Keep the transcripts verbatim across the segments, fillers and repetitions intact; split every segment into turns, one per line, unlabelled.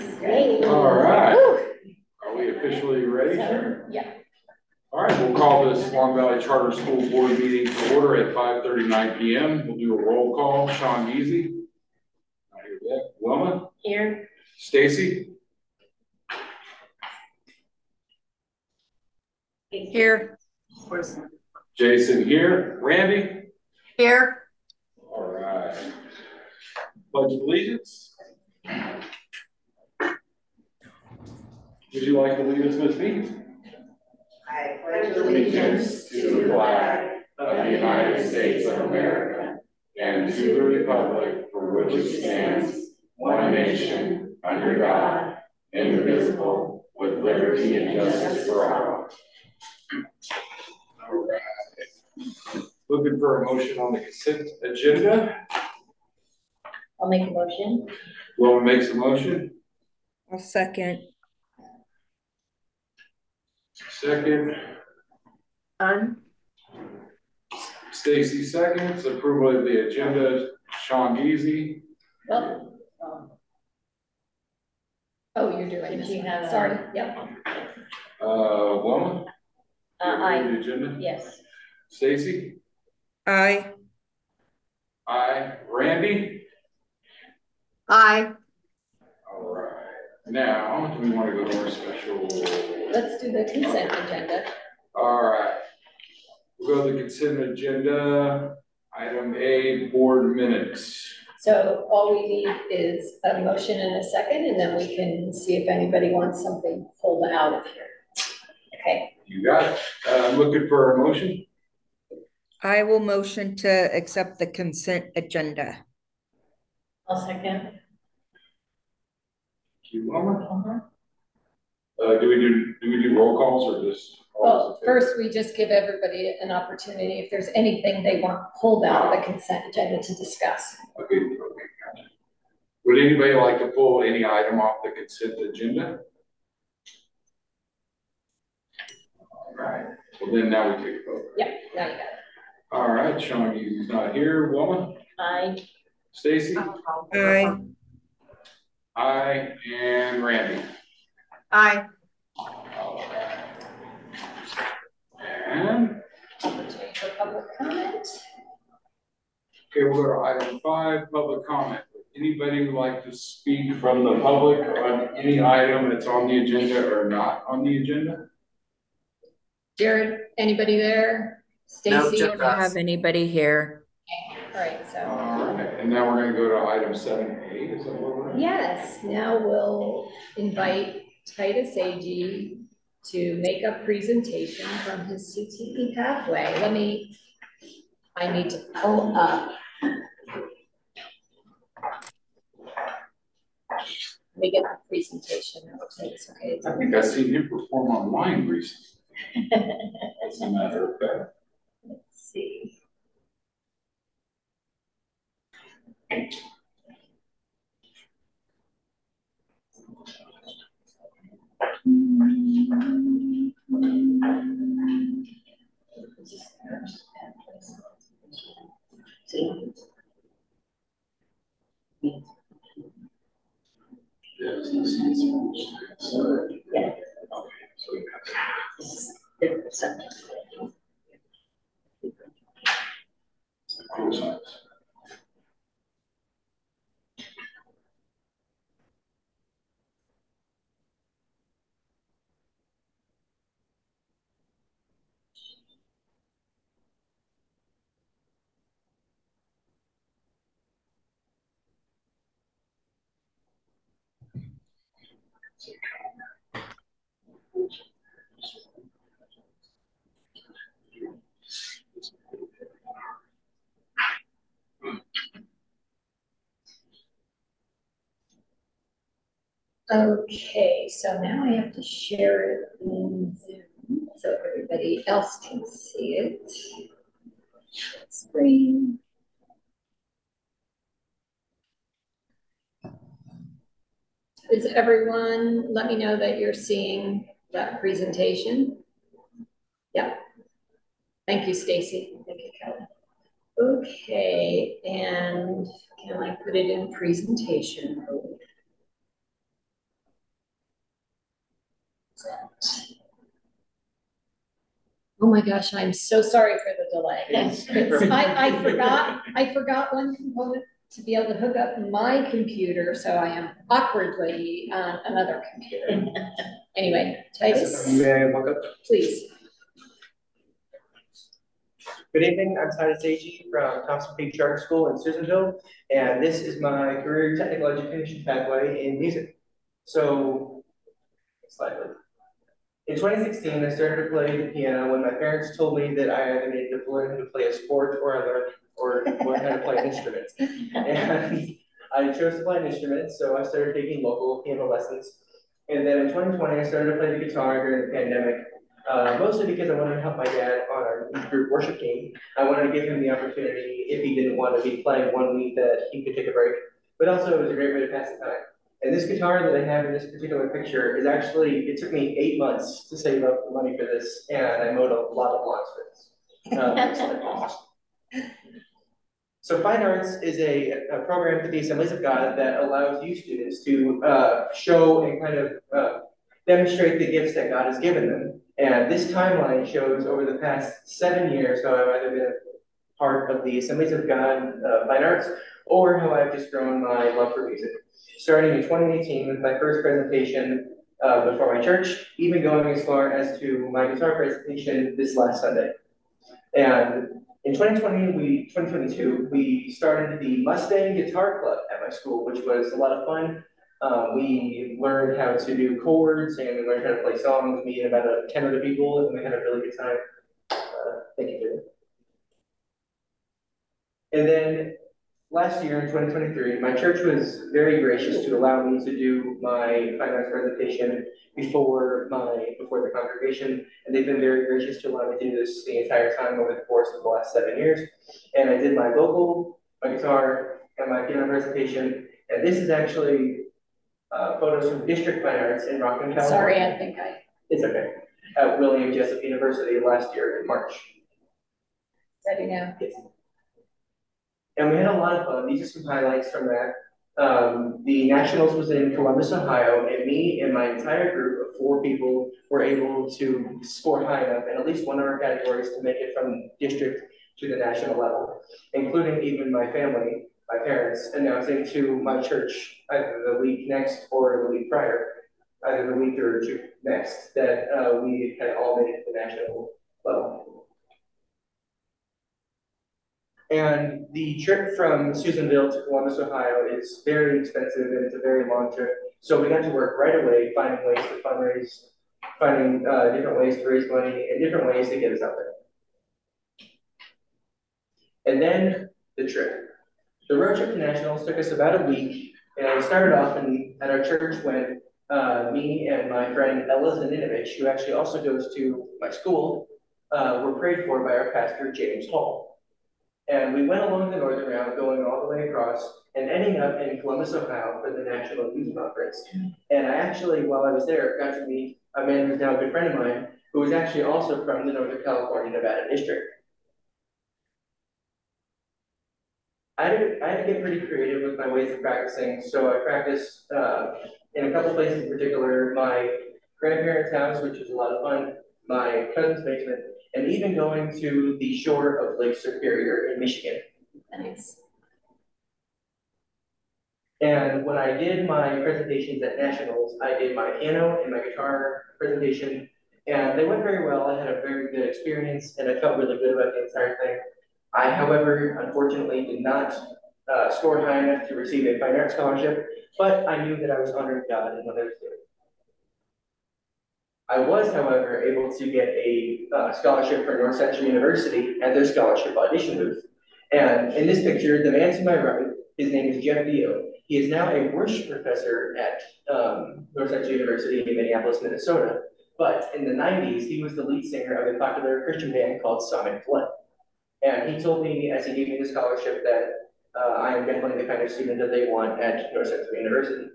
Yay.
All right.
Woo.
Are we officially ready?
So, yeah.
All right, we'll call this Long Valley Charter School Board meeting to order at five thirty-nine p m We'll do a roll call. Sean Geezy. Not here yet. Wilma.
Here.
Stacy.
Here.
Jason here. Randy.
Here.
All right. Pledge of allegiance. Would you like to lead us, Miz Beans?
I pledge allegiance to the flag of the United States of America and to the republic for which it stands, one nation, under God, indivisible, with liberty and justice for all.
All right. Looking for a motion on the consent agenda.
I'll make a motion.
Wilma makes a motion.
I'll second.
Second.
Um.
Stacy seconds. Approval of the agenda. Sean Geezy.
Well, um, oh, you're doing this. You have, sorry. Yep.
Uh, Wilma.
Uh, I.
The agenda.
Yes.
Stacy.
Aye.
Aye. Randy.
Aye.
All right. Now, do we want to go to our special?
Let's do the consent agenda.
All right. We'll go to the consent agenda. Item A, board minutes.
So all we need is a motion and a second, and then we can see if anybody wants something pulled out of here. Okay.
You got it. Uh, I'm looking for a motion.
I will motion to accept the consent agenda.
I'll second.
You, Wilma? Uh, do we do do we do roll calls or just?
Well, first we just give everybody an opportunity if there's anything they want pulled out of the consent agenda to discuss.
Okay. Okay. Gotcha. Would anybody like to pull any item off the consent agenda? All right. Well, then now we take a vote.
Yeah. Now you got it.
All right. Sean, he's not here. Wilma.
Aye.
Stacy.
Aye.
Aye. And Randy.
Aye.
All right. And
Opportunity for public comment.
okay, we'll go to item five, public comment. Anybody would like to speak from the public on any item that's on the agenda or not on the agenda?
Jared, anybody there? Stacy?
I don't have anybody here.
Okay. All right, so.
All right, and now we're going to go to item seven A. Is that what we're?
Yes, now we'll invite Titus Agee to make a presentation from his C T E pathway. Let me, I need to pull up. Let me get the presentation. Okay, it's
I think I've seen him perform online recently. As a matter of fact.
Let's see. See?
Yes, this is so,
Yeah.
okay, so we
Different
cool size.
Okay, so now I have to share it in Zoom so everybody else can see it. Screen. Is everyone, let me know that you're seeing that presentation. Yep. Thank you, Stacy. Thank you, Kelly. Okay, and can I put it in presentation mode? Oh my gosh, I'm so sorry for the delay.
Yes.
It's- I, I forgot, I forgot one component to be able to hook up my computer, so I am awkwardly on another computer. Anyway, Titus,
May I walk up?
please.
Good evening, I'm Titus Agee from Thompson Peak Charter School in Susanville, and this is my career technical education pathway in music. So, next slide, please. In twenty sixteen, I started to play the piano when my parents told me that I either needed to learn how to play a sport or I learned or learn how to play an instrument. And I chose to play an instrument, so I started taking local piano lessons. And then in twenty twenty, I started to play the guitar during the pandemic, uh, mostly because I wanted to help my dad on our youth group worship team. I wanted to give him the opportunity, if he didn't want to be playing one week, that he could take a break. But also, it was a great way to pass the time. And this guitar that I have in this particular picture is actually, it took me eight months to save up the money for this, and I mowed a lot of lawns for this. Um, next slide, please. So Fine Arts is a, a program for the Assemblies of God that allows you students to uh, show and kind of uh, demonstrate the gifts that God has given them. And this timeline shows over the past seven years how I've either been a part of the Assemblies of God uh, Fine Arts or how I've just grown my love for music. Starting in twenty eighteen with my first presentation uh, before my church, even going as far as to my guitar presentation this last Sunday. And in twenty twenty, we, twenty twenty-two, we started the Mustang Guitar Club at my school, which was a lot of fun. Uh, we learned how to do chords and we learned how to play songs, me and about a ten other people, and we had a really good time. Uh, thank you, David. And then last year in twenty twenty-three, my church was very gracious to allow me to do my Fine Arts presentation before my before the congregation, and they've been very gracious to allow me to do this the entire time over the course of the last seven years. And I did my vocal, my guitar, and my piano presentation, and this is actually uh, photos from District Fine Arts in Rockland, California.
Sorry, I think I.
It's okay. At William Jessup University last year in March.
Ready now.
Yes. And we had a lot of fun. These are some highlights from that. Um, the Nationals was in Columbus, Ohio, and me and my entire group of four people were able to score high enough in at least one of our categories to make it from district to the national level, including even my family, my parents, announcing to my church either the week next or the week prior, either the week or two next, that uh, we had all made it to the national level. And the trip from Susanville to Columbus, Ohio is very expensive and it's a very long trip. So we got to work right away finding ways to fundraise, finding uh, different ways to raise money and different ways to get us out there. And then the trip. The road trip to Nationals took us about a week, and it started off in, at our church when uh, me and my friend Ella Zaninovich, who actually also goes to my school, uh, were prayed for by our pastor, James Hall. And we went along the northern route, going all the way across, and ending up in Columbus, Ohio for the National Youth Conference. And I actually, while I was there, got to meet a man who's now a good friend of mine, who was actually also from the Northern California, Nevada district. I had, to, I had to get pretty creative with my ways of practicing, so I practiced uh, in a couple places in particular, my grandparents' house, which was a lot of fun, my cousin's basement, and even going to the shore of Lake Superior in Michigan.
Nice.
And when I did my presentations at Nationals, I did my piano and my guitar presentation, and they went very well. I had a very good experience, and I felt really good about the entire thing. I, however, unfortunately did not uh, score high enough to receive a Fine Arts scholarship, but I knew that I was honoring God in what I was doing. I was, however, able to get a uh, scholarship for North Central University at their scholarship audition booth. And in this picture, the man to my right, his name is Jeff Dio. He is now a worship professor at um, North Central University in Minneapolis, Minnesota. But in the nineties, he was the lead singer of a popular Christian band called Sonic Flood. And he told me, as he gave me the scholarship, that uh, I am definitely the kind of student that they want at North Central University.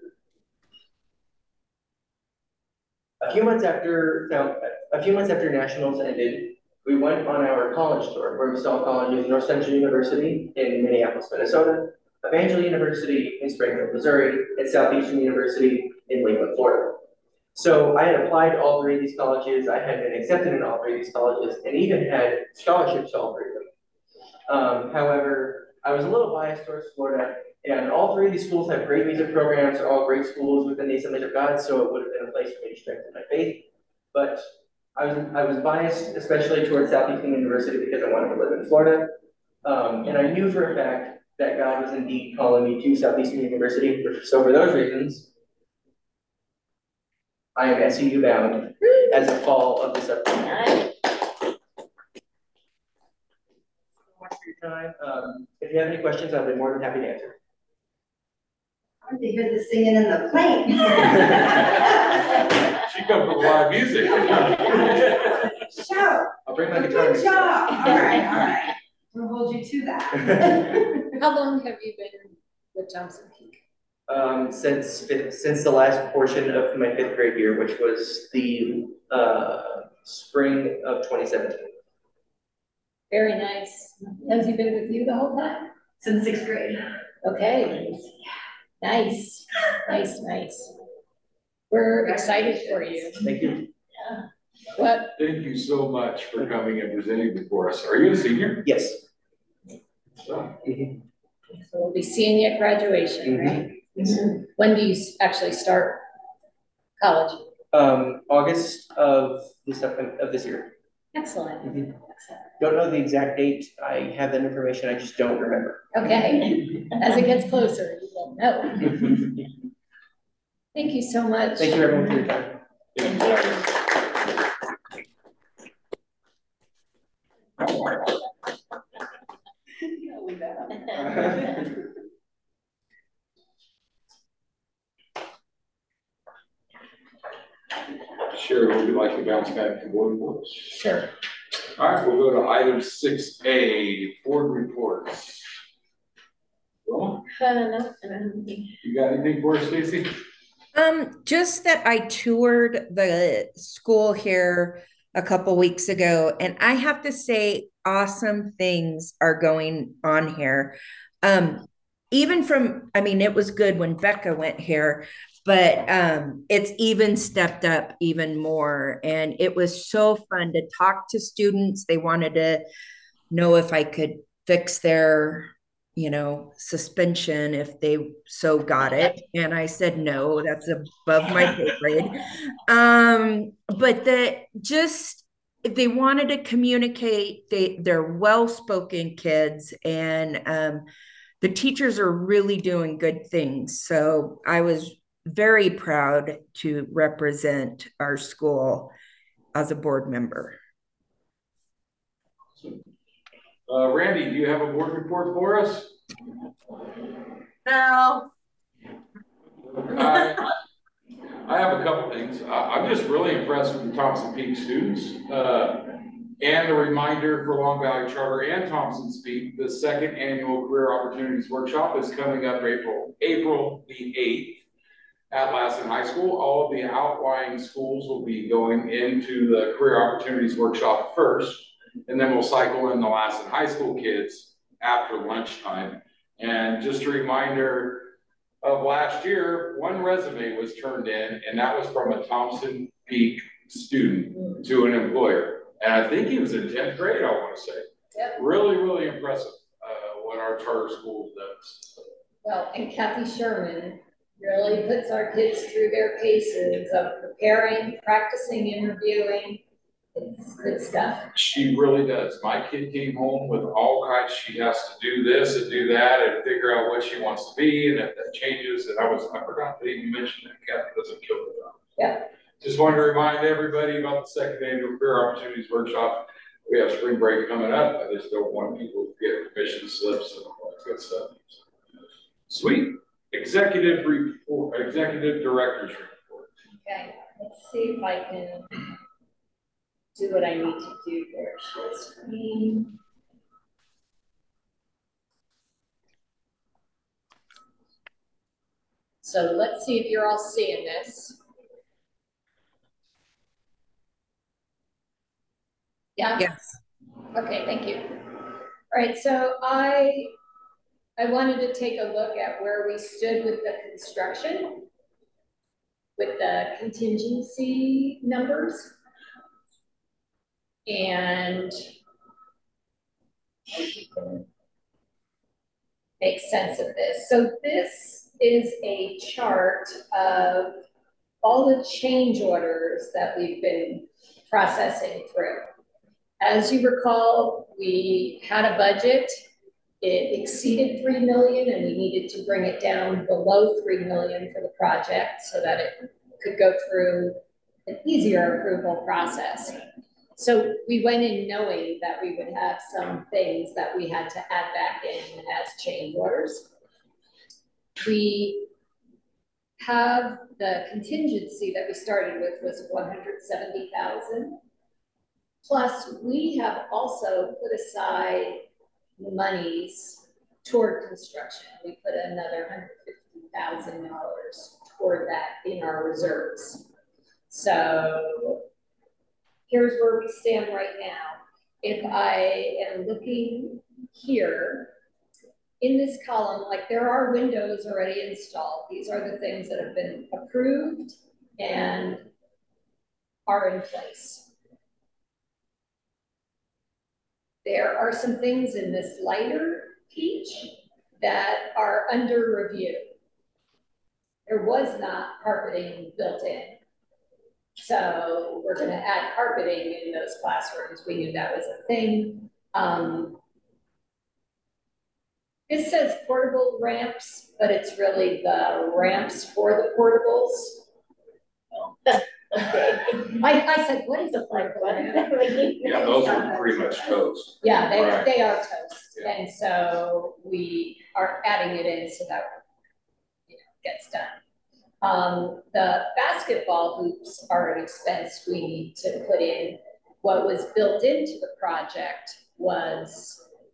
A few months after, now, a few months after Nationals ended, we went on our college tour, where we saw colleges North Central University in Minneapolis, Minnesota, Evangel University in Springfield, Missouri, and Southeastern University in Lakeland, Florida. So I had applied to all three of these colleges, I had been accepted in all three of these colleges, and even had scholarships to all three of them. Um, however, I was a little biased towards Florida, and all three of these schools have great music programs, they're all great schools within the Assemblies of God, so it would have been a place for me to strengthen my faith. But I was, I was biased, especially towards Southeastern University, because I wanted to live in Florida. Um, and I knew for a fact that God was indeed calling me to Southeastern University. So for those reasons, I am S U U bound as of fall of this upcoming year. Much for your time. Um, if you have any questions, I'll be more than happy to answer.
I want to hear the singing in the plane.
She comes with live music.
Shout.
I'll bring my guitar.
Good job. All right, all right. We'll hold you to that.
How long have you been with Thompson Peak?
Um, since fifth, since the last portion of my fifth grade year, which was the uh, spring of twenty seventeen.
Very nice. Has he been with you the whole time?
Since sixth grade.
Okay. Nice, nice, nice. We're excited for you.
Thank you.
Yeah. What?
Thank you so much for coming and presenting before us. Are you a senior?
Yes.
So,
Mm-hmm.
So we'll be seeing you at graduation, right?
Mm-hmm.
When do you actually start college?
Um, August of this of this year.
Excellent.
Mm-hmm.
Excellent.
Don't know the exact date. I have that information. I just don't remember.
Okay. As it gets closer, you will know. Thank you so much.
Thank you everyone for your time.
Thank you.
Sherry, would you like to bounce back to board reports?
Sure.
All right, we'll go to item six A, board reports. Well, you got anything for us, Stacy?
Um, just that I toured the school here a couple weeks ago, and I have to say, awesome things are going on here. Um, even from, I mean, it was good when Becca went here, but um, it's even stepped up even more. And it was so fun to talk to students. They wanted to know if I could fix their, you know, suspension if they so got it. And I said, no, that's above my pay grade. Um, but the just, they wanted to communicate. They, they're well-spoken kids, and um, the teachers are really doing good things. So I was very proud to represent our school as a board member.
Uh, Randy, do you have a board report for us?
No.
I, I have a couple things. I, I'm just really impressed with the Thompson Peak students. Uh, and a reminder for Long Valley Charter and Thompson Peak, the second annual Career Opportunities Workshop is coming up April, April the eighth at Lassen High School. All of the outlying schools will be going into the Career Opportunities Workshop first, and then we'll cycle in the Lassen High School kids after lunchtime. And just a reminder of last year, one resume was turned in, and that was from a Thompson Peak student to an employer. And I think he was in tenth grade, I want to say.
Yep.
Really, really impressive uh, what our charter school does.
Well, and Kathy Sherman really puts our kids through their paces of preparing, practicing, interviewing. It's good stuff.
She really does. My kid came home with all kinds. She has to do this and do that and figure out what she wants to be, and if that changes. And I was, I forgot to even mention that Kathy doesn't kill the job.
Yeah.
Just wanted to remind everybody about the second annual Career Opportunities Workshop. We have spring break coming up. I just don't want people to get permission slips and all that good stuff. Sweet. Executive report, executive director's report.
Okay, let's see if I can do what I need to do there. Share screen. So let's see if you're all seeing this. Yeah?
Yes.
Okay, thank you. All right, so I I wanted to take a look at where we stood with the construction. with the contingency numbers. And make sense of this. So this is a chart of all the change orders that we've been processing through. As you recall, we had a budget. It exceeded three million and we needed to bring it down below three million for the project so that it could go through an easier approval process. So we went in knowing that we would have some things that we had to add back in as change orders. We have the contingency that we started with was one hundred seventy thousand. Plus, we have also put aside monies toward construction. We put another one hundred fifty thousand dollars toward that in our reserves. So here's where we stand right now. If I am looking here, in this column, like there are windows already installed. These are the things that have been approved and are in place. There are some things in this lighter peach that are under review. There was not carpeting built in. So we're gonna add carpeting in those classrooms. We knew that was a thing. Um, This says portable ramps, but it's really the ramps for the portables. I, I said, what is a portable ramp?
Yeah, those are pretty much toast.
Yeah, they,
Right.
they are toast.
Yeah.
And so we are adding it in so that, you know, gets done. Um, the basketball hoops are an expense we need to put in. What was built into the project was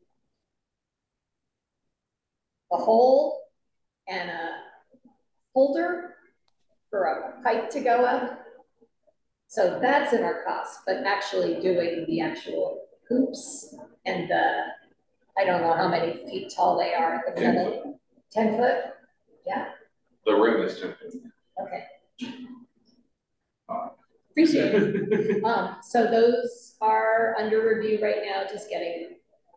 a hole and a holder for a pipe to go up. So that's in our cost, but actually doing the actual hoops and the, I don't know how many feet tall they are. The
ten
foot. ten foot? Yeah.
The rim is ten feet.
Okay. Appreciate it. Um, so those are under review right now, just getting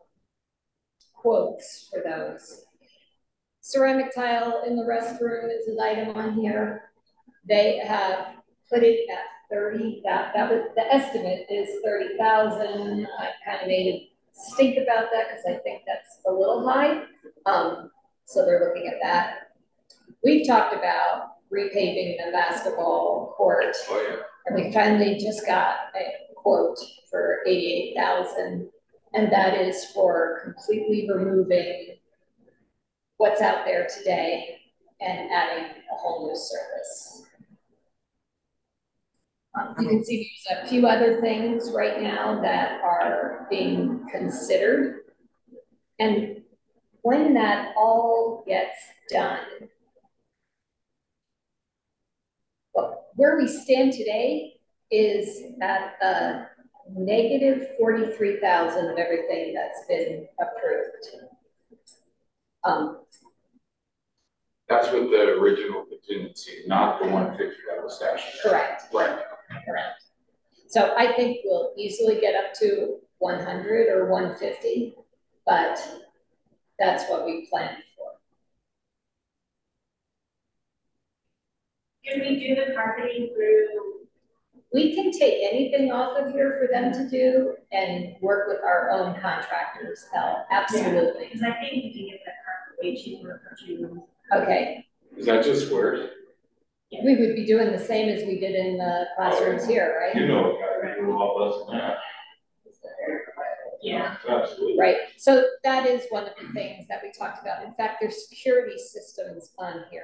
quotes for those. Ceramic tile in the restroom is an item on here. They have put it at thirty, that, that was, the estimate is thirty thousand. I kind of made a stink about that because I think that's a little high. Um, so they're looking at that. We've talked about repaving the basketball court.
Oh, yeah.
And we finally just got a quote for eighty-eight thousand. And that is for completely removing what's out there today and adding a whole new surface. Um, you can see there's a few other things right now that are being considered. And when that all gets done, well, where we stand today is at a negative forty-three thousand of everything that's been approved. Um,
That's with the original contingency, not the one fifty that was stashed.
correct.
Right.
Correct. So I think we'll easily get up to one hundred or one fifty, but that's what we planned for.
Can we do the carpeting through?
We can take anything off of here for them to do and work with our own contractors, Hell, absolutely.
Because I think we can get that carpet way cheaper for two rooms.
Okay,
Is that just squares?
we would be doing the same as we did in the classrooms here, right?
You know, I do all less than that.
Yeah.
Absolutely.
Right, so that is one of the things that we talked about. In fact, there's security systems on here.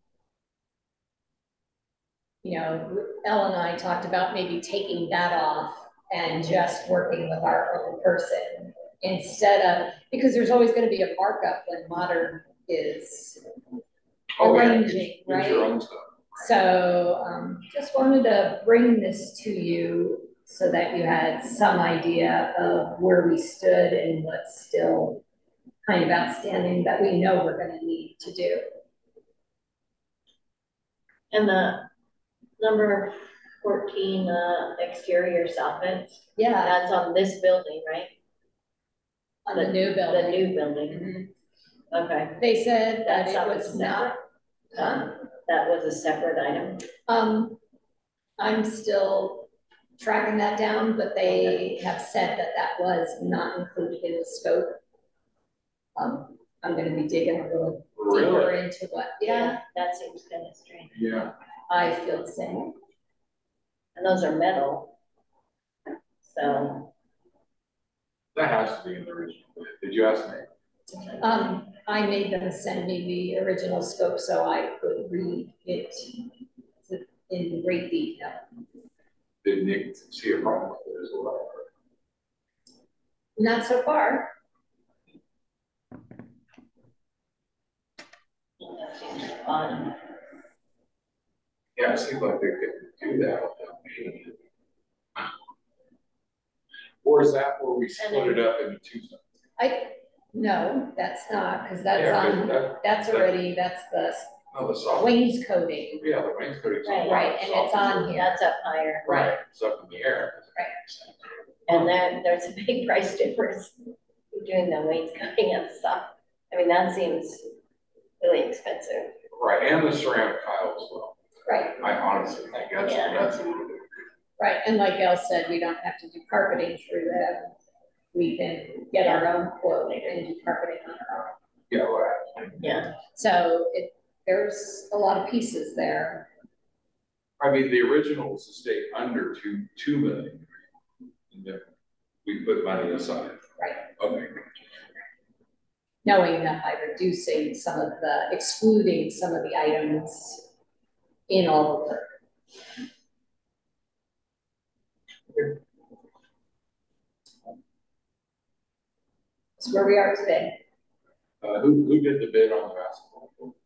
You know, Elle and I talked about maybe taking that off and just working with our own person instead of, because there's always going to be a markup when Modern is
Oh, yeah.
arranging,
It's
right?
your own stuff.
So um, just wanted to bring this to you so that you had some idea of where we stood and what's still kind of outstanding that we know we're going to need to do.
And the
Number fourteen, uh, exterior soffits,
Yeah,
that's on this building, right?
on the new
The
building.
new building,
Mhm.
okay.
They said that
That's
it
something
was not, huh?
That was a separate item.
Um, I'm still tracking that down, but they have said that that was not included in the scope. Um, I'm gonna be digging a little deeper
Really?
into what, yeah,
That seems kind of strange.
Yeah.
I feel the same.
And those are metal. So,
That has to be in the original bid. Did you ask me?
Um, I made them send me the original scope so I could read it in great detail.
Did Nick see a problem with it as well?
Not so far.
that seems fun.
Yeah, it seems like they could do that without me. Or is that where we split it up into two?
I, no, that's not, because that's
Yeah, 'cause
on,
that-
that's already, that's the
No, the soft.
wainscoting.
Yeah, the wainscoting's on.
Right,
right, and it's on here.
That's up higher.
Right, it's up in the air.
And then there's a big price difference between the wainscoting and the soft. I mean, that seems really expensive.
Right, and the ceramic tile as well.
Right,
I honestly think that's,
Yeah.
that's.
right, and like Elle said, we don't have to do carpeting through that. We can get our own quote and do carpeting on our own.
Yeah, right.
Yeah.
So it, there's a lot of pieces there.
I mean, the original was to stay under two, two million. And then we put money aside.
Right.
Okay.
Knowing that by reducing some of the, excluding some of the items in all of it. That's where we are today.
Uh, who, who did the bid on the basketball court?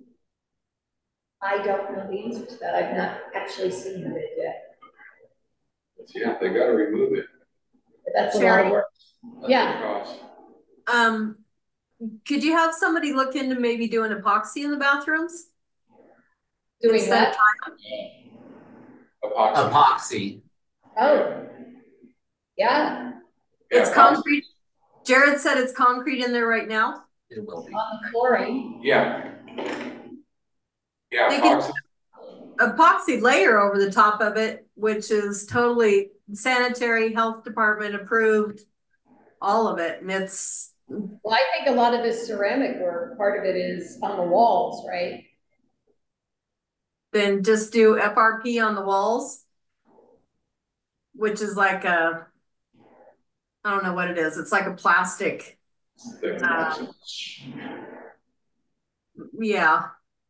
I don't know the answer to that. I've not actually seen the bid yet.
Yeah, they gotta remove it.
But that's a lot of
Sherry?
work.
That's
Yeah.
what it costs.
Um, could you have somebody look into maybe doing epoxy in the bathrooms?
Doing
Instead
what?
of
Epoxy.
Epoxy.
Oh. Yeah,
Yeah,
It's
epoxy.
concrete. Jared said it's concrete in there right now.
It will be.
on the flooring.
Yeah. Yeah,
They can-
epoxy.
Epoxy layer over the top of it, which is totally sanitary, health department approved, all of it. And it's,
Well, I think a lot of this ceramic work, part of it is on the walls, right?
then just do F R P on the walls, which is like a, I don't know what it is. It's like a plastic.
Thick
Uh,
epoxy.
Yeah.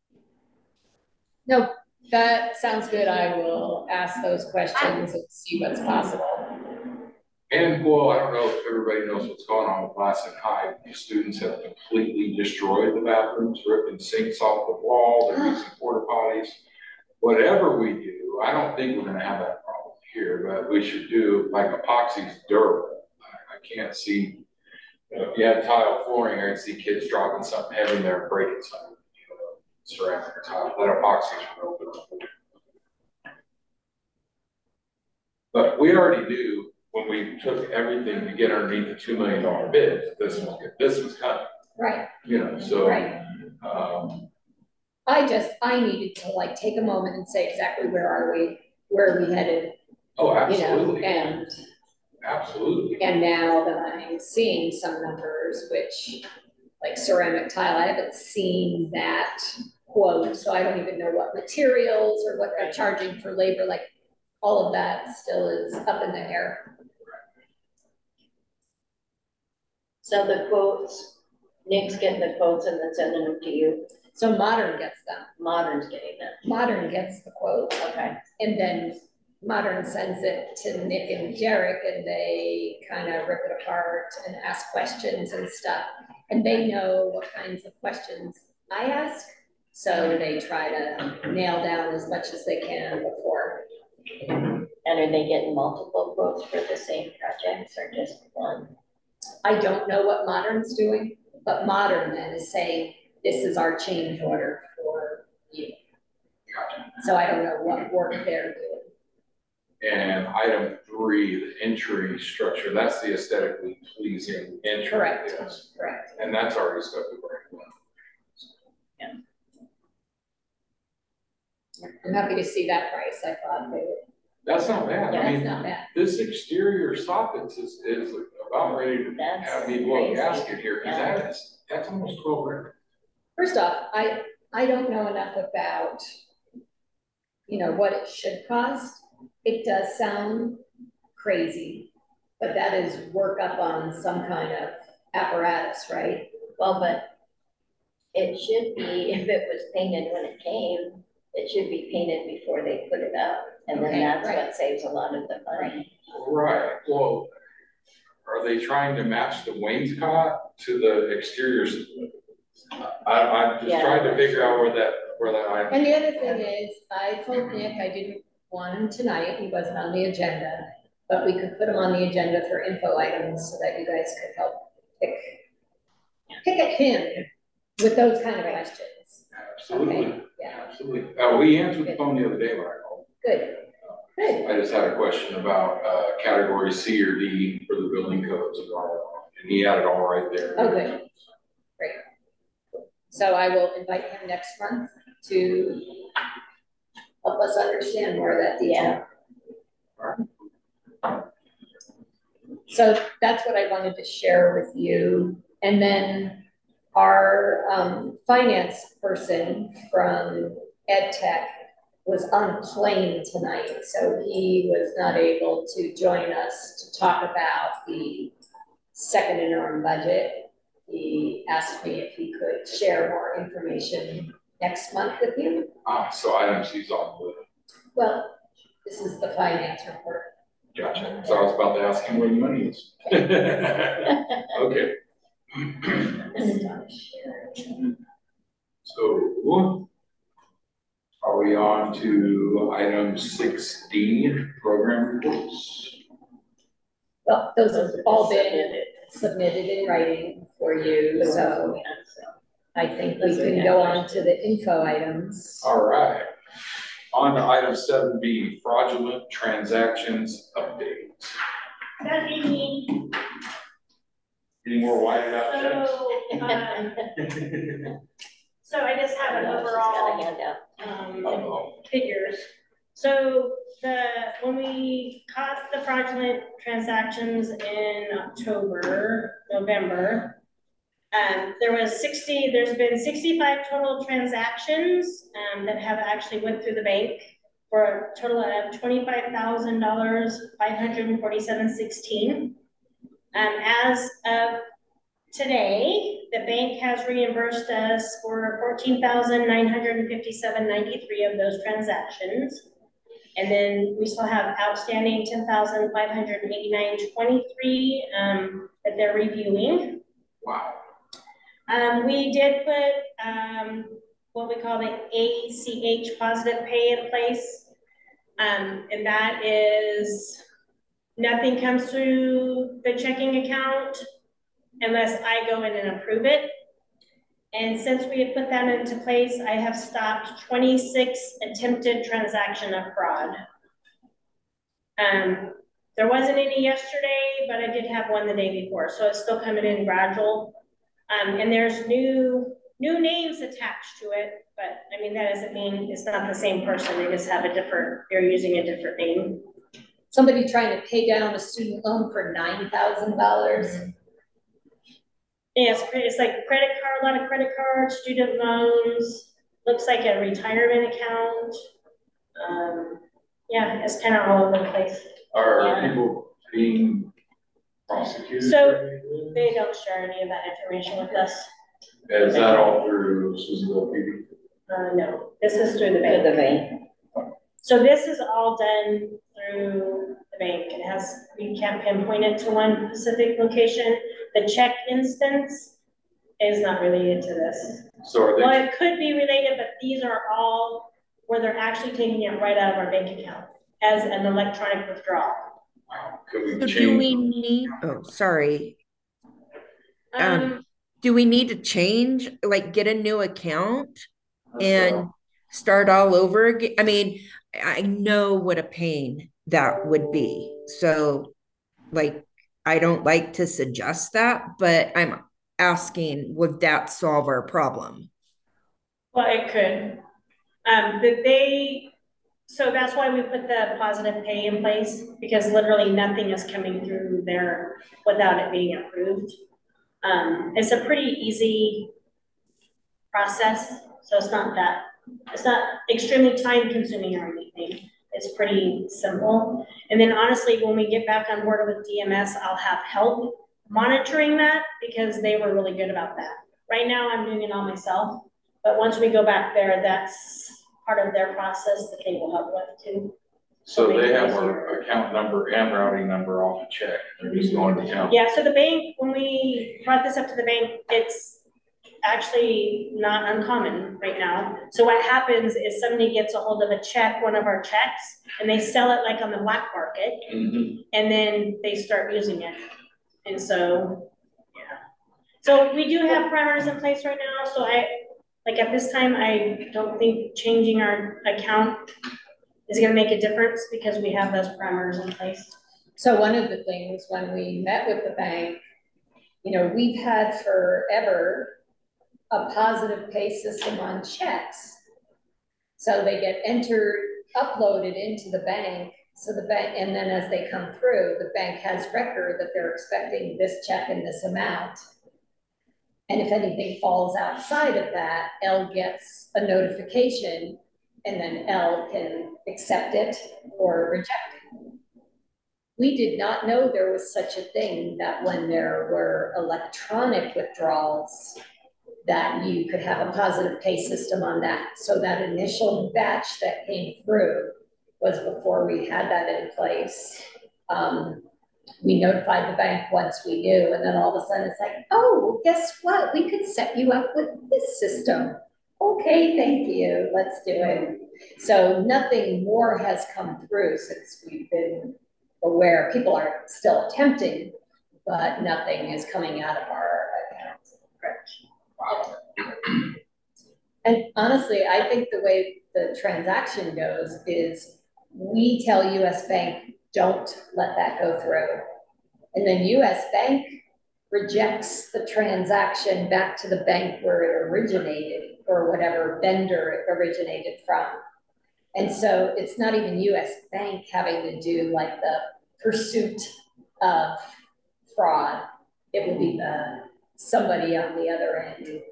No, that sounds good. I will ask those questions and see what's possible.
And well, I don't know if everybody knows what's going on with Lassen High. The students have completely destroyed the bathrooms, ripping sinks off the wall, they're using porta potties. Whatever we do, I don't think we're gonna have that problem here, but we should do, like, epoxy's durable. I, I can't see, you know, if you have tile flooring, I can see kids dropping something heavy in there and breaking something. You know, ceramic tile, that epoxy's real durable. But we already knew when we took everything to get underneath the two million dollar bid, this was, this was coming,
Right,
you know, so.
right.
Um,
I just, I needed to like take a moment and say exactly where are we, where are we headed,
oh,
you know,
absolutely,
and,
absolutely.
and now that I'm seeing some numbers, which, like ceramic tile, I haven't seen that quote, so I don't even know what materials or what they're charging for labor, like, all of that still is up in the air.
So the quotes, Nick's getting the quotes and then sending them to you.
So Modern gets them,
Modern's getting them.
Modern gets the quote,
Okay.
and then Modern sends it to Nick and Derek, and they kind of rip it apart and ask questions and stuff. And they know what kinds of questions I ask, so they try to nail down as much as they can before.
And are they getting multiple quotes for the same projects or just one?
I don't know what Modern's doing, but Modern then is saying, this is our change order for you. So I don't know what work they're doing.
And item three, the entry structure, that's the aesthetically pleasing entry.
Correct,
yes.
correct.
And that's already stuff that we're doing.
I'm happy to see that price. I thought they would.
That's not bad.
Yeah,
I
that's
mean,
not bad.
this exterior soffits is, is about ready to
That's
have me blow a
crazy.
gasket here, because
Yeah.
that is, that's almost twelve grand.
First off, I, I don't know enough about, you know, what it should cost. It does sound crazy, but that is work up on some kind of apparatus, right?
Well, but it should be, if it was painted when it came, it should be painted before they put it up. And then
Okay,
that's
right.
what saves a lot of the money.
Right, well, are they trying to match the wainscot to the exteriors? I, I'm just
Yeah.
trying to figure out where that, where that item.
And the other thing is, I told Nick I didn't want him tonight, he wasn't on the agenda, but we could put him on the agenda for info items so that you guys could help pick, pick at him with those kind of questions.
Absolutely,
Okay, yeah,
absolutely. Uh, we answered the phone the other day when I called.
good, good.
I just had a question about, uh, category C or D for the building codes and all, and he had it all right there.
Oh, good. Great. So I will invite him next month to help us understand more of that detail. So that's what I wanted to share with you. And then our um, finance person from Ed Tech was on a plane tonight, so he was not able to join us to talk about the second interim budget. He asked me if he could share more information next month with you.
Ah, so item C's off the,
Well, this is the finance report.
gotcha. So I was about to ask him where the money is. Okay. So, are we on to item six D, program reports?
Well, those have all been submitted in writing for you, so I think we can go on to the info items.
All right. On to item seven B, fraudulent transactions update.
That evening,
Any more whited out checks?
so, um, so I just have an
Got a
overall,
handout.
um,
Uh-oh.
figures. So the, when we caught the fraudulent transactions in October, November, um, there was sixty, there's been sixty-five total transactions, um, that have actually went through the bank for a total of twenty-five thousand dollars, five hundred forty-seven sixteen. Um, as of today, the bank has reimbursed us for fourteen thousand nine hundred fifty-seven ninety-three of those transactions. And then we still have outstanding ten thousand five hundred eighty-nine twenty-three um, that they're reviewing.
Wow.
Um, we did put um, what we call the A C H positive pay in place. Um, and that is, nothing comes through the checking account unless I go in and approve it. And since we had put that into place, I have stopped twenty-six attempted transaction of fraud. Um, there wasn't any yesterday, but I did have one the day before, so it's still coming in gradual. Um, and there's new new names attached to it, but I mean, that doesn't mean it's not the same person. They just have a different, they're using a different name.
Somebody trying to pay down a student loan for nine thousand dollars.
Yeah, it's, it's like credit card, a lot of credit cards, student loans, looks like a retirement account. Um, yeah, it's kind of all over the place.
Are
Yeah.
people being prosecuted?
So-
for anything?
They don't share any of that information with us.
Is that all through Susanville P D?
Uh, no, this is through the
To the
bank.
bank.
So this is all done through the bank. It has, we can't pinpoint it to one specific location. The check instance is not related to this.
So are
Well,
they,
it could be related, but these are all where they're actually taking it right out of our bank account as an electronic withdrawal.
could we
So
change?
do we need, oh, sorry. Um,
Um,
Do we need to change, like get a new account?
That's
And
all.
start all over again? I mean, I know what a pain that would be. So, like, I don't like to suggest that, but I'm asking, would that solve our problem?
Well, it could. Um, but they, so that's why we put the positive pay in place, because literally nothing is coming through there without it being approved. Um, it's a pretty easy process, so it's not that, it's not extremely time consuming or anything. It's pretty simple. And then honestly, when we get back on board with D M S, I'll have help monitoring that because they were really good about that. Right now, I'm doing it all myself, but once we go back there, that's part of their process that they will help with too.
So they have our account number and routing number off the check. They're just going to town.
Yeah, so the bank, when we brought this up to the bank, it's actually not uncommon right now. So what happens is somebody gets a hold of a check, one of our checks, and they sell it like on the black market,
Mm-hmm.
and then they start using it. And so, yeah. So we do have parameters in place right now. So I, like at this time, I don't think changing our account is gonna make a difference because we have those parameters in place.
So one of the things when we met with the bank, you know, we've had forever a positive pay system on checks. So they get entered, uploaded into the bank. So the bank, and then as they come through, the bank has record that they're expecting this check in this amount. And if anything falls outside of that, L gets a notification and then L can accept it or reject it. We did not know there was such a thing that when there were electronic withdrawals, that you could have a positive pay system on that. So that initial batch that came through was before we had that in place. Um, we notified the bank once we knew, and then all of a sudden it's like, oh, guess what? We could set you up with this system. Okay, thank you, let's do it. So nothing more has come through since we've been aware. People are still attempting, but nothing is coming out of our account. Correct. Wow. And honestly, I think the way the transaction goes is we tell U S Bank, don't let that go through. And then U S Bank rejects the transaction back to the bank where it originated or whatever vendor it originated from. And so it's not even U S Bank having to do like the pursuit of fraud. It will be the somebody on the other end.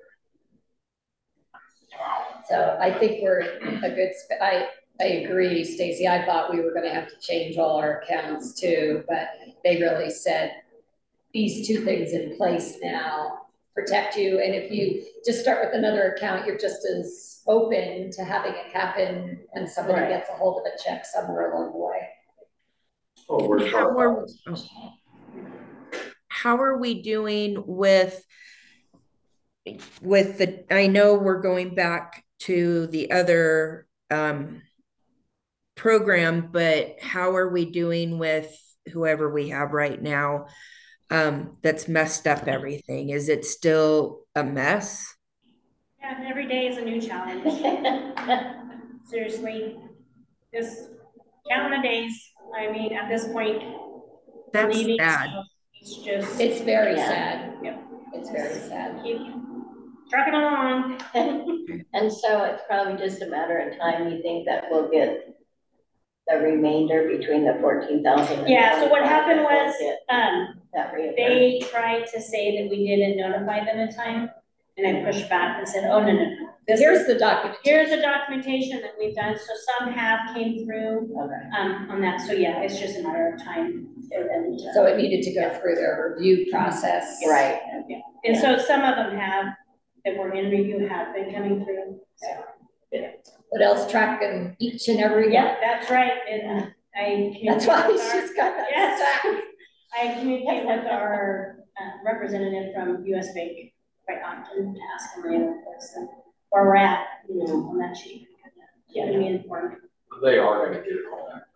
So I think we're a good, I, I agree, Stacy. I thought we were gonna have to change all our accounts too, but they really said these two things in place now protect you. And if you just start with another account, you're just as open to having it happen when somebody
Right.
gets a hold of a check somewhere along the way.
Oh, we're
How are, oh. How are we doing with with the, I know we're going back to the other um, program, but how are we doing with whoever we have right now um, that's messed up everything? Is it still a mess?
Yeah, every day is a new challenge. Seriously, just counting the days. I mean, at this point,
That's
leaving,
sad.
so it's just.
It's very
Yeah.
sad.
Yep.
It's very sad.
Keep trucking along.
And so it's probably just a matter of time, you think, that we'll get the remainder between the fourteen thousand.
Yeah, so what happened was, um,
that reimbursed.
they tried to say that we didn't notify them in time, and I pushed back and said, oh, no, no, no. This
Here's
is,
the document.
here's the documentation that we've done, so some have came through,
Okay.
um, on that, so yeah, it's just a matter of time for them to.
So it needed to go through their review process.
Right.
Yeah, and so some of them have, that were in review have been coming through, so.
What else tracking each and every one?
Yeah, that's right, and uh, I.
That's why
communicate with our-
she's got that
Yes.
stack.
I communicate with our uh, representative from U S Bank quite often to ask them reports and where we're at, you know, on that sheet. Keeping me informed.
They are gonna get it all back.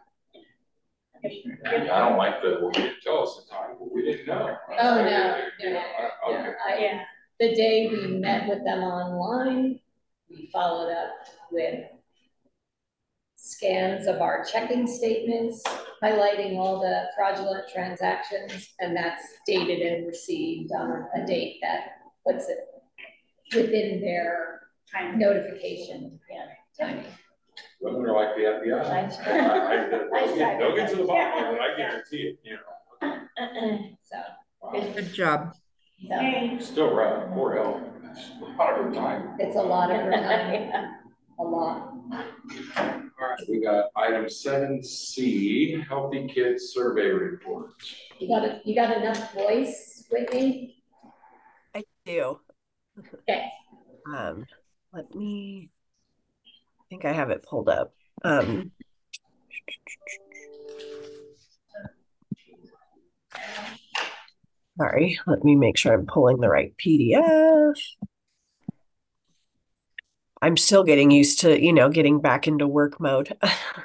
I mean, I don't like the, well, you didn't tell us the time, but we didn't know.
Oh, no,
You know,
no,
I- okay.
I-
Yeah,
The day we met with them online, we followed up with scans of our checking statements, highlighting all the fraudulent transactions, and that's dated and received on a date that puts it within their
Time.
notification
Yeah.
timing.
Women are like the F B I.
Nice.
I- I- they'll
Nice
get-
try.
They'll get to the bottom of it, I guarantee it, you know.
So
Wow.
Good job.
So.
Okay.
Still rough, poor Elle. It's a lot of her time.
it's a lot of her time,
Yeah.
a lot.
All right, we got item seven C, Healthy Kids Survey Report.
You got it, you got enough voice, Whitney?
I do.
Okay.
Um, let me, I think I have it pulled up. Um, sorry, let me make sure I'm pulling the right P D F. I'm still getting used to, you know, getting back into work mode.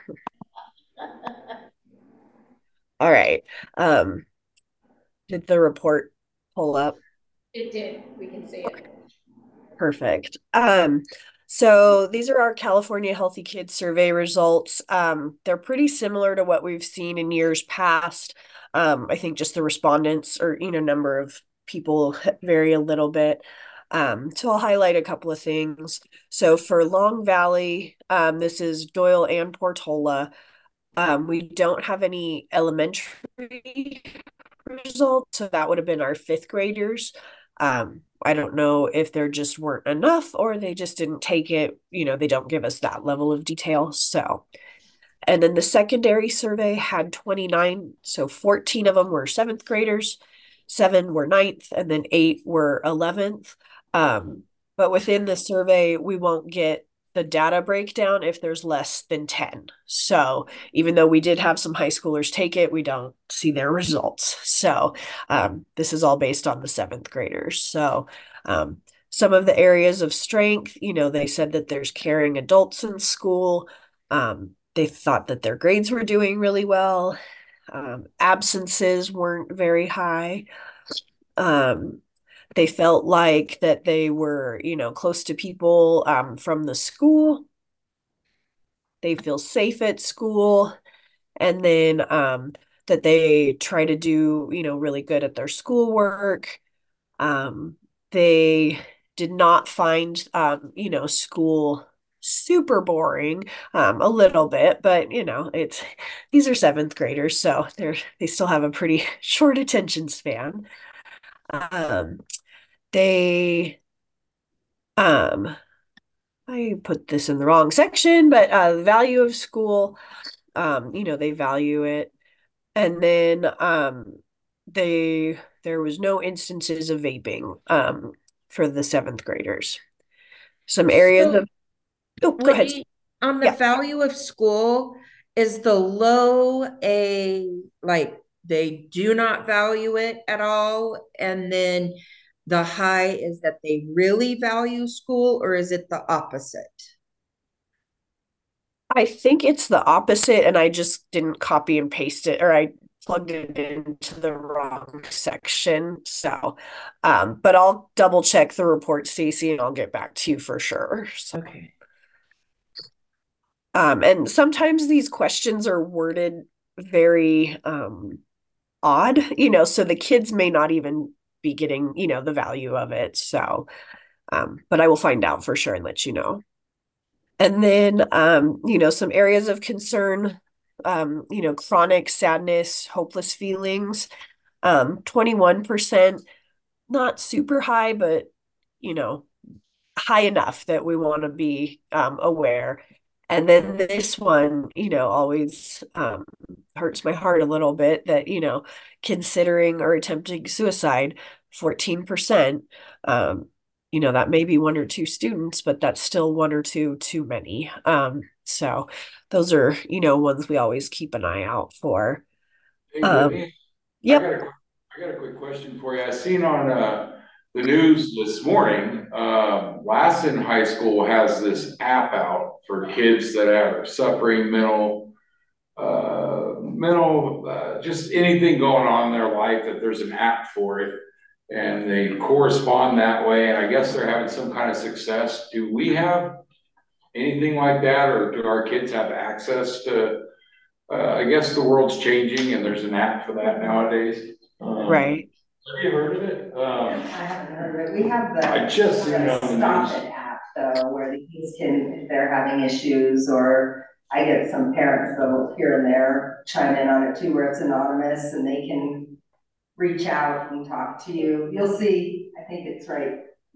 All right. Um, did the report pull up?
It did, we can see it.
Perfect. Um, so these are our California Healthy Kids Survey results. Um, they're pretty similar to what we've seen in years past. Um, I think just the respondents or, you know, number of people vary a little bit. Um, so I'll highlight a couple of things. So for Long Valley, um, this is Doyle and Portola. Um, we don't have any elementary results, so that would have been our fifth graders. Um, I don't know if there just weren't enough or they just didn't take it. You know, they don't give us that level of detail. So, and then the secondary survey had twenty-nine. So fourteen of them were seventh graders, seven were ninth, and then eight were eleventh. Um, but within the survey, we won't get the data breakdown if there's less than ten. So even though we did have some high schoolers take it, we don't see their results. So um, this is all based on the seventh graders. So um, some of the areas of strength, you know, they said that there's caring adults in school. Um, they thought that their grades were doing really well. Um, absences weren't very high. Um, they felt like that they were, you know, close to people um, from the school. They feel safe at school. And then um, that they try to do, you know, really good at their schoolwork. Um, they did not find, um, you know, school super boring, um, a little bit, but you know, it's these are seventh graders, so they're they still have a pretty short attention span. Um, they um I put this in the wrong section, but uh the value of school, um, you know, they value it. And then um they there was no instances of vaping um for the seventh graders. Some areas
So,
of oh, go ahead.
Whitney, on the
Yeah.
value of school, is the low a like they do not value it at all, and then the high is that they really value school, or is it the opposite?
I think it's the opposite, and I just didn't copy and paste it, or I plugged it into the wrong section. So, um, but I'll double check the report, Stacy, and I'll get back to you for sure. So,
Okay.
um, and sometimes these questions are worded very um odd, you know, so the kids may not even be getting, you know, the value of it. So, um, but I will find out for sure and let you know. And then, um, you know, some areas of concern, um, you know, chronic sadness, hopeless feelings, um, twenty-one percent, not super high, but, you know, high enough that we want to be um, aware. And then this one, you know, always um, hurts my heart a little bit that, you know, considering or attempting suicide, fourteen percent. Um, you know, that may be one or two students, but that's still one or two too many. Um, so those are, you know, ones we always keep an eye out for.
Hey,
Um,
Whitney, I
yep.
got a, I got a quick question for you. I seen on, uh, the news this morning, uh, Lassen High School has this app out for kids that are suffering mental, uh, mental, uh, just anything going on in their life, that there's an app for it. and they correspond that way, and I guess they're having some kind of success. Do we have anything like that, or do our kids have access to, uh, I guess the world's changing and there's an app for that nowadays. Um,
Right.
Have you heard of it? Um,
I haven't heard of it. We have the.
I just seen it on the
Stop
news.
It app though, where the kids can, if they're having issues, or I get some parents that'll here and there chime in on it too, where it's anonymous and they can reach out and talk to you. You'll see, I think it's right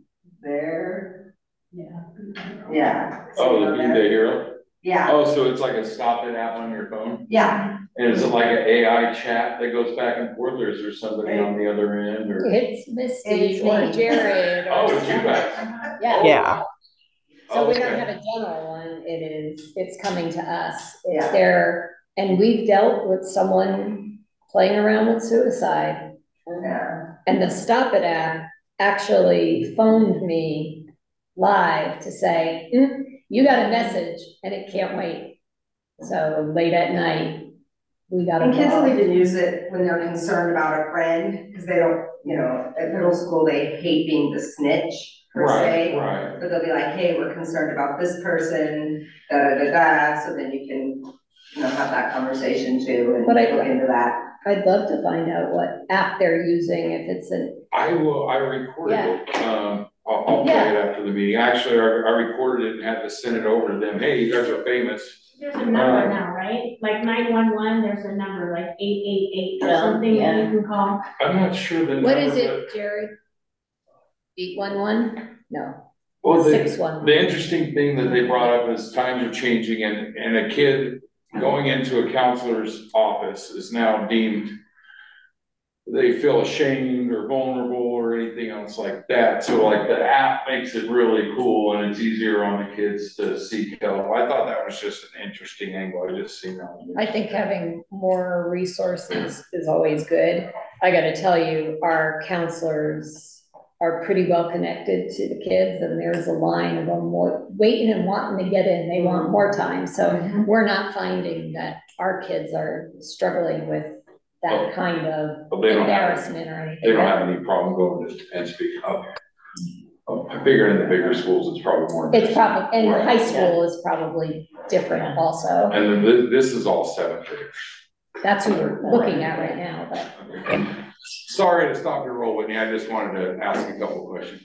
there. Yeah. Yeah.
Oh, the Be the Hero?
Yeah,
Oh, so it's like a Stop It app on your phone?
yeah.
And is it like an A I chat that goes back and forth, or is there somebody on the other end, or?
It's Misty
It's
or
me.
Jared. or
Oh, it's you
something.
guys.
Yeah.
Oh,
Yeah.
wow.
So we don't
Okay.
have a general one, it is, it's coming to us, it's
Yeah.
there, and we've dealt with someone playing around with suicide.
Yeah.
And the Stop It app actually phoned me live to say, "Mm, you got a message and it can't wait." So late at night, we got a
And kids will
call.
even use it when they're concerned about a friend, because they don't, you know, at middle school, they hate being the snitch per
Right,
se.
right.
But they'll be like, hey, we're concerned about this person, da, da, da, da, so then you can, you know, have that conversation too and
But I-
look into that.
I'd love to find out what app they're using, if it's an,
I will, I recorded
Yeah.
it, um, I'll, I'll play it after the meeting. Actually, I, I recorded it and had to send it over to them. Hey, you guys are famous.
There's a number now, right? Like nine one one, there's a number like eight eight eight or
Yeah,
something that
yeah.
you can call.
I'm not sure the number.
what is
but-
it, Jerry? Eight one one? No,
Well, the,
six one.
the interesting thing that they brought up is times are changing, and, and a kid going into a counselor's office is now deemed, they feel ashamed or vulnerable or anything else like that. So like the app makes it really cool, and it's easier on the kids to seek help. I thought that was just an interesting angle. I just seen that.
I think having more resources is always good. I gotta tell you, our counselors are pretty well connected to the kids, and there's a line of them wa- waiting and wanting to get in. They want more time. So we're not finding that our kids are struggling with that kind of
But they don't have,
embarrassment or anything.
they don't have any problem going to, and speaking up. Um, I figure in the bigger schools, it's probably more.
It's probably, and
Right.
high school is probably different also.
And then this, this is all seventh grade.
That's who we're looking at right now, but.
Sorry to stop your roll, Whitney. I just wanted to ask a couple of questions.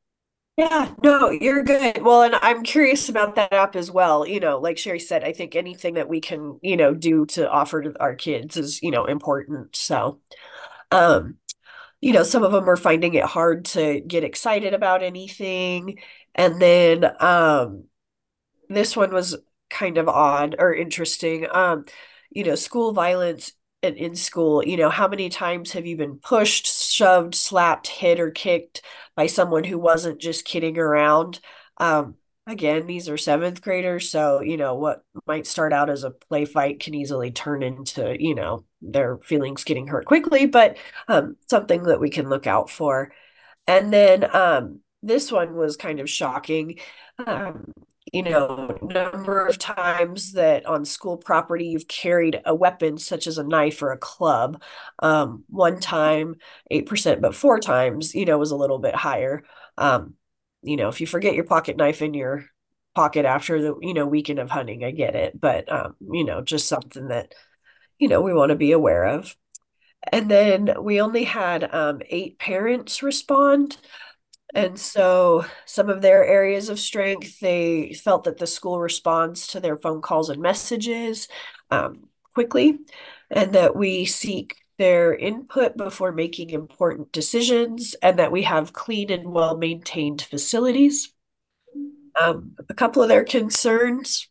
Yeah, no, you're good. Well, and I'm curious about that app as well. You know, like Sherry said, I think anything that we can, you know, do to offer to our kids is, you know, important. So, um, you know, some of them are finding it hard to get excited about anything. And then, um, this one was kind of odd or interesting. Um, you know, school violence and in school, you know, how many times have you been pushed, shoved, slapped, hit, or kicked by someone who wasn't just kidding around? Um, again, these are seventh graders, so, you know, what might start out as a play fight can easily turn into, you know, their feelings getting hurt quickly, but um, something that we can look out for. And then um, this one was kind of shocking. Um, you know, number of times that on school property you've carried a weapon such as a knife or a club. Um, one time, eight percent, but four times, you know, was a little bit higher. Um, you know, if you forget your pocket knife in your pocket after the, you know, weekend of hunting, I get it. But, um, you know, just something that, you know, we want to be aware of. And then we only had um, eight parents respond. And so some of their areas of strength, they felt that the school responds to their phone calls and messages um, quickly, and that we seek their input before making important decisions, and that we have clean and well-maintained facilities. Um, a couple of their concerns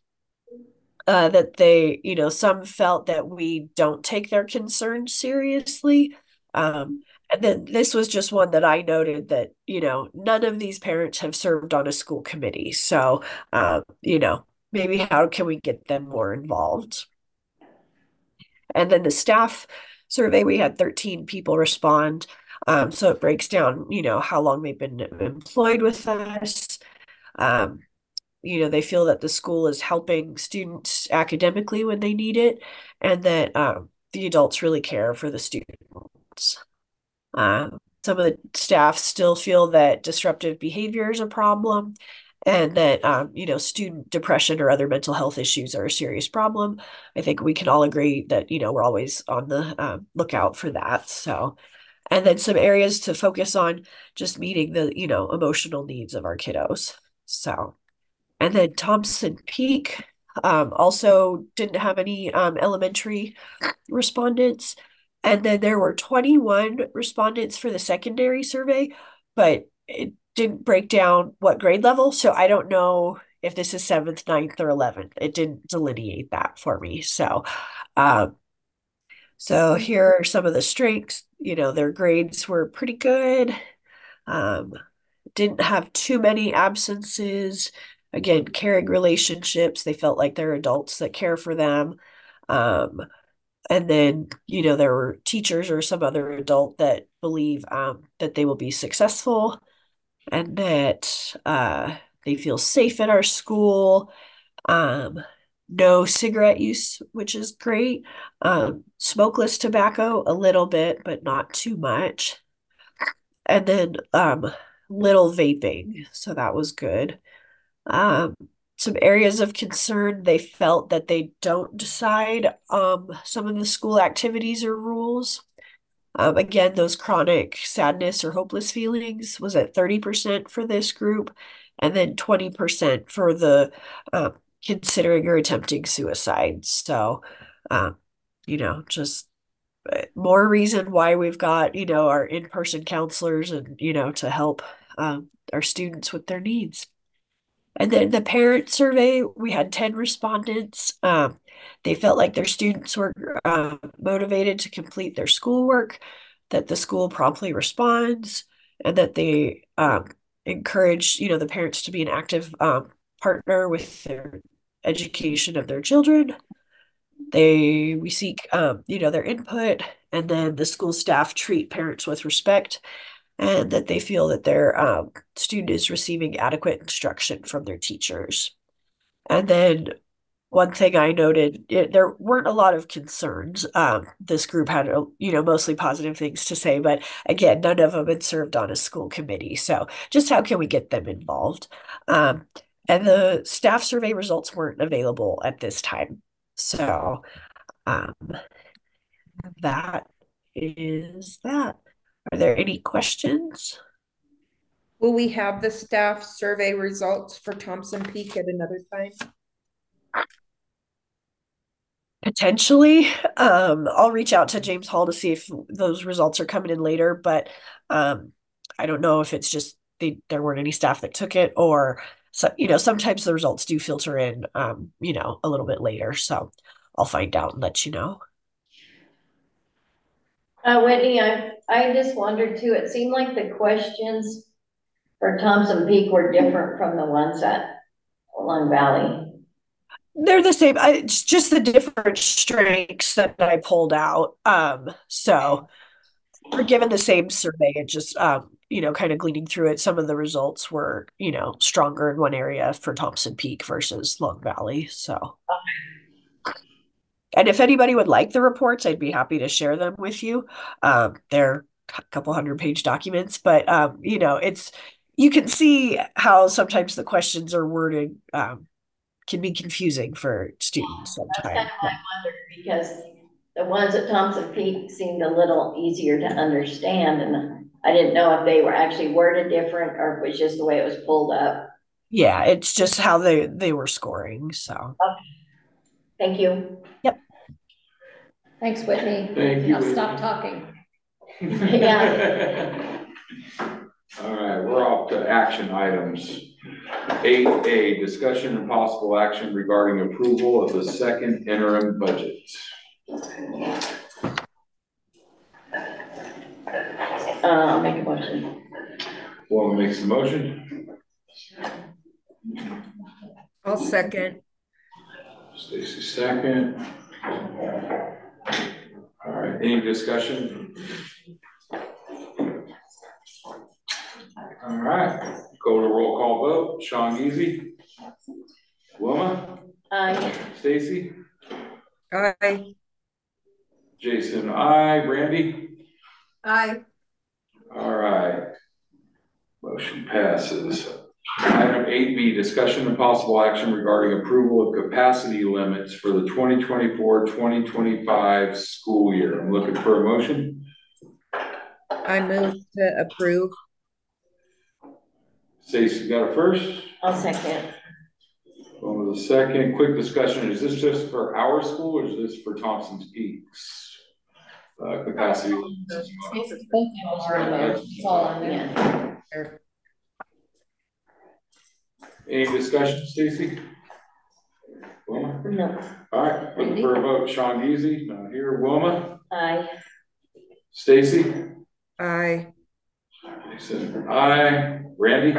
uh, that they, you know, some felt that we don't take their concerns seriously. Um, and then this was just one that I noted that, you know, none of these parents have served on a school committee. So, um, you know, maybe how can we get them more involved? And then the staff survey, we had thirteen people respond. Um, so it breaks down, you know, how long they've been employed with us. Um, you know, they feel that the school is helping students academically when they need it, and that um, the adults really care for the students. Uh, some of the staff still feel that disruptive behavior is a problem, and that um, you know, student depression or other mental health issues are a serious problem. I think we can all agree that, you know, we're always on the um, lookout for that. So, and then some areas to focus on just meeting the, you know, emotional needs of our kiddos. So, and then Thompson Peak um, also didn't have any um, elementary respondents. And then there were twenty-one respondents for the secondary survey, but it didn't break down what grade level. So I don't know if this is seventh, ninth, or eleventh. It didn't delineate that for me. So, um, so here are some of the strengths. You know, their grades were pretty good. Um, didn't have too many absences. Again, caring relationships. They felt like they're adults that care for them. Um, and then, you know, there were teachers or some other adult that believe um, that they will be successful and that uh, they feel safe at our school. Um, no cigarette use, which is great. Um, smokeless tobacco, a little bit, but not too much. And then um, little vaping, so that was good. Um, some areas of concern, they felt that they don't decide um, some of the school activities or rules. Um, again, those chronic sadness or hopeless feelings was at thirty percent for this group, and then twenty percent for the um, considering or attempting suicide. So, um, you know, just uh, more reason why we've got, you know, our in-person counselors and, you know, to help um, our students with their needs. And then the parent survey, we had ten respondents. Um, they felt like their students were uh, motivated to complete their schoolwork, that the school promptly responds, and that they um, encourage, you know, the parents to be an active um, partner with their education of their children. They we seek um, you know, their input, and then the school staff treat parents with respect, and that they feel that their um, student is receiving adequate instruction from their teachers. And then one thing I noted, it, there weren't a lot of concerns. Um, this group had, you know, mostly positive things to say, but again, none of them had served on a school committee. So just how can we get them involved? Um, and the staff survey results weren't available at this time. So um, that is that. Are there any questions?
Will we have the staff survey results for Thompson Peak at another time?
Potentially. Um, I'll reach out to James Hall to see if those results are coming in later, but um, I don't know if it's just they, there weren't any staff that took it, or so, you know, sometimes the results do filter in, um, you know, a little bit later. So I'll find out and let you know.
Uh, Whitney, I, I just wondered too, it seemed like the questions for Thompson Peak were different from the ones at Long Valley.
They're the same. I, it's just the different strengths that I pulled out. Um, so we're given the same survey. It just, um, you know, kind of gleaning through it, some of the results were, you know, stronger in one area for Thompson Peak versus Long Valley. So, okay. And if anybody would like the reports, I'd be happy to share them with you. Um, they're a couple hundred page documents, but um, you know, it's you can see how sometimes the questions are worded um, can be confusing for students sometimes.
That's kind of what I wondered, because the ones at Thompson Peak seemed a little easier to understand, and I didn't know if they were actually worded different or if it was just the way it was pulled up.
Yeah, it's just how they they were scoring. So
okay. Thank you.
Yep.
Thanks, Whitney.
Thank you.
I'll stop talking.
Yeah.
All right, we're off to action items. eight A, discussion and possible action regarding approval of the second interim budget.
Uh, I'll make a motion.
Woman makes the motion.
I'll second.
Stacy second. All right, any discussion? All right, go to roll call vote. Sean Geezy. Wilma.
Aye.
Stacy.
Aye.
Jason, aye. Brandy.
Aye.
All right. Motion passes. Item eight B, discussion and possible action regarding approval of capacity limits for the twenty twenty-four twenty twenty-five school year. I'm looking for a motion.
I move to approve.
Stacy got a first.
I'll second.
One with a second. Quick discussion. Is this just for our school or is this for Thompson's Peaks? Uh, capacity limits.
Both are in there. It's all on there.
Yeah.
Any discussion, Stacy? Wilma?
No.
All right, looking for a vote. Sean Geezy, not here. Wilma?
Aye.
Stacy?
Aye.
Jason? Aye. Randy?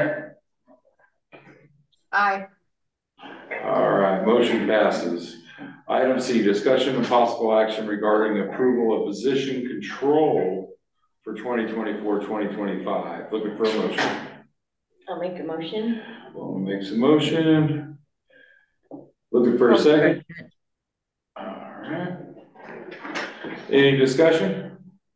Aye.
All right, motion passes. Item C, discussion and possible action regarding approval of position control for twenty twenty-four twenty twenty-five. Looking for a motion.
I'll make a motion.
Wilma makes a motion. Looking for a second. All right. Any discussion?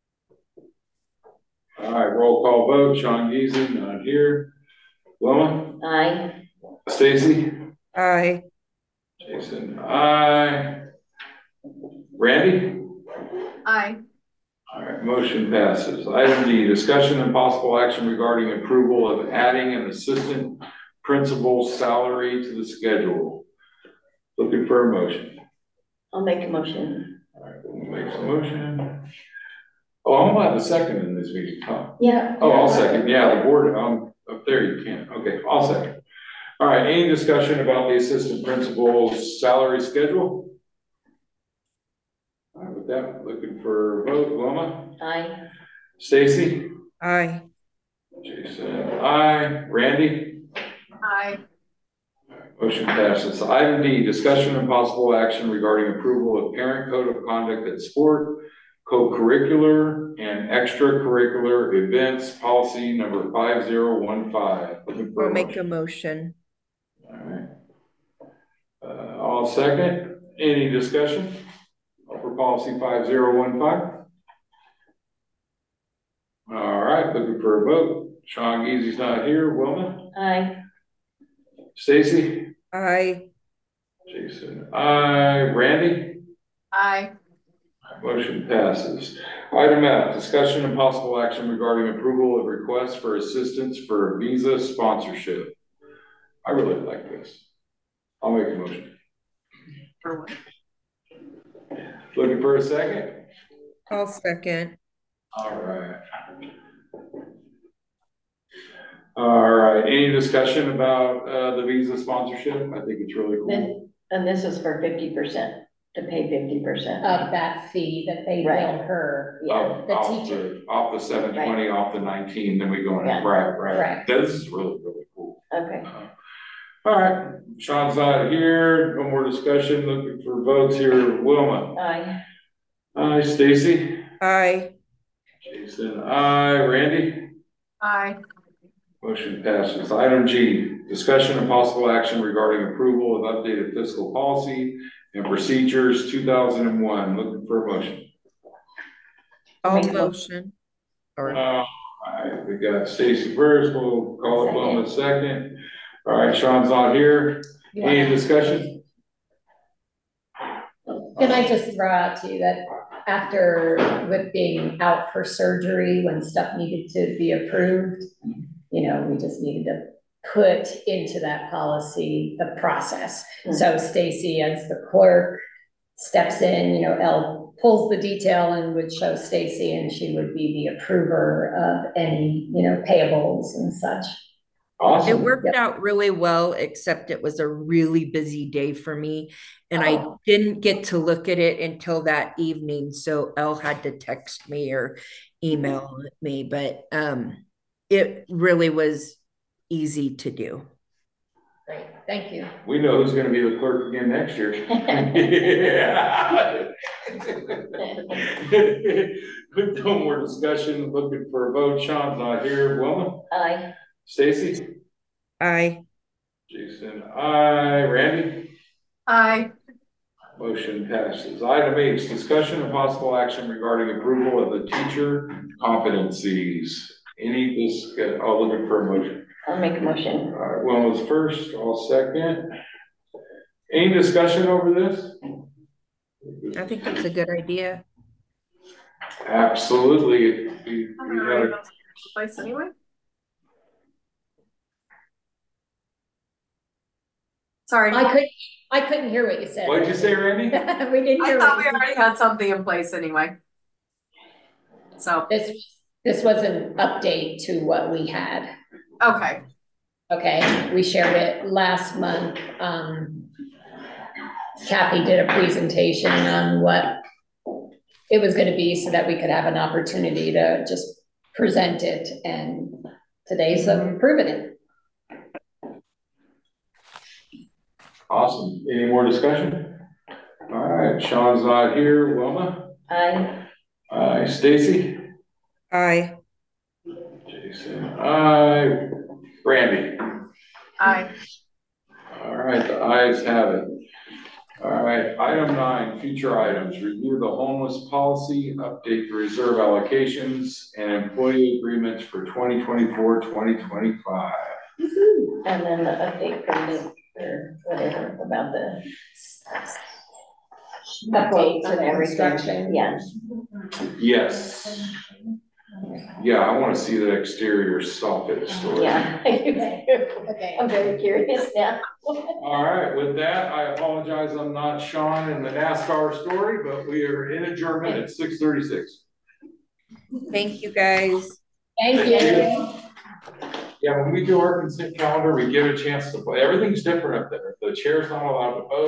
All right, roll call vote. Sean Geezy, not here. Wilma?
Aye.
Stacy?
Aye.
Jason? Aye. Randy?
Aye.
All right, motion passes. Item D, discussion and possible action regarding approval of adding an assistant principal salary to the schedule. Looking for a motion.
I'll make a motion.
All right, we'll make a motion. Oh, I'm gonna have a second in this meeting, huh?
Yeah.
Oh, I'll second. Yeah, the board, um, up there you can't. Okay, I'll second. All right, any discussion about the assistant principal's salary schedule? All right, with that, looking for a vote. Wilma?
Aye.
Stacy?
Aye.
Jason? Aye. Randy?
Aye.
Motion passes. Item D, discussion and possible action regarding approval of parent code of conduct at sport, co-curricular and extracurricular events policy number five zero one five.
I'll make a motion.
All right. Uh, all second. Any discussion for policy five zero one five? All right, looking for a vote. Sean Geezy's not here. Wilma?
Aye.
Stacy?
Aye.
Jason? Aye. Randy?
Aye.
Motion passes. Item F, discussion and possible action regarding approval of requests for assistance for visa sponsorship. I really like this. I'll make a motion.
For what?
Looking for a second?
I'll second.
All right. All right, any discussion about uh, the visa sponsorship? I think it's really cool.
Then, and this is for fifty percent, to pay fifty percent.
Of that fee that they
Right.
bill her, yeah,
Off-
the
off
teacher.
the- Off the seven twenty, off the nineteen, then we go in,
Yeah.
right, right.
Correct.
This is really, really cool.
Okay.
Uh, All right, Sean's not here, no more discussion, looking for votes here. Wilma?
Aye.
Aye. Stacy?
Aye.
Jason? Aye. Randy?
Aye.
Motion passes. Item G, discussion and possible action regarding approval of updated fiscal policy and procedures two thousand one. Looking for a motion.
I'll
Make a
motion. Or
Uh, all right, we got Stacy first, we'll call it Wilma second. All right, Sean's not here. Any discussion?
Can I just throw out to you that after with being out for surgery, when stuff needed to be approved, you know, we just needed to put into that policy the process.
Mhm.
So Stacy, as the clerk, steps in, you know, Elle pulls the detail and would show Stacy, and she would be the approver of any, you know, payables and such.
Awesome.
it worked out really well, except it was a really busy day for me. And I
Oh.
didn't get to look at it until that evening. So Elle had to text me or email me, but um, it really was easy to do.
Great, thank you.
We know who's gonna be the clerk again next year. Yeah. With no more discussion, looking for a vote. Sean's not here. Wilma?
Aye.
Stacy?
Aye.
Jason? Aye. Randy?
Aye.
Motion passes. Item H, discussion and possible action regarding approval of the teacher competencies. Any, this, I'll look for a motion.
I'll make a motion.
All right, Will was first, I'll second. Any discussion over this?
I think that's a good idea.
Absolutely. We, we had a,
Place anyway? Sorry.
I couldn't, I couldn't hear what you said.
what'd you say, Randy?
We didn't
I
hear
thought
what
we
you
already had something in place anyway. So,
said. This, this was an update to what we had.
okay.
Okay, we shared it last month. Um, Kathy did a presentation on what it was gonna be so that we could have an opportunity to just present it, and today's approving it.
Awesome. Any more discussion? All right, Sean's not here. Wilma?
Aye.
Aye. Stacy?
Aye.
Jason? Aye. Randy?
I,
All right, the ayes have it. All right, item nine, future items. Review the homeless policy, update the reserve allocations, and employee agreements for twenty twenty-four, twenty twenty-five.
And then the update from the, or whatever, about the updates and everything.
Construction.
Yeah.
Yes. Yeah, I want to see the exterior soffit story.
Yeah.
Okay.
I'm very curious now.
All right, with that, I apologize, I'm not Sean in the NASCAR story, but we are in adjournment at six thirty-six.
Thank you, guys.
Thank
Thank
you.
Yeah, when we do our consent calendar, we give a chance to play. Everything's different up there. The chair's not allowed to vote.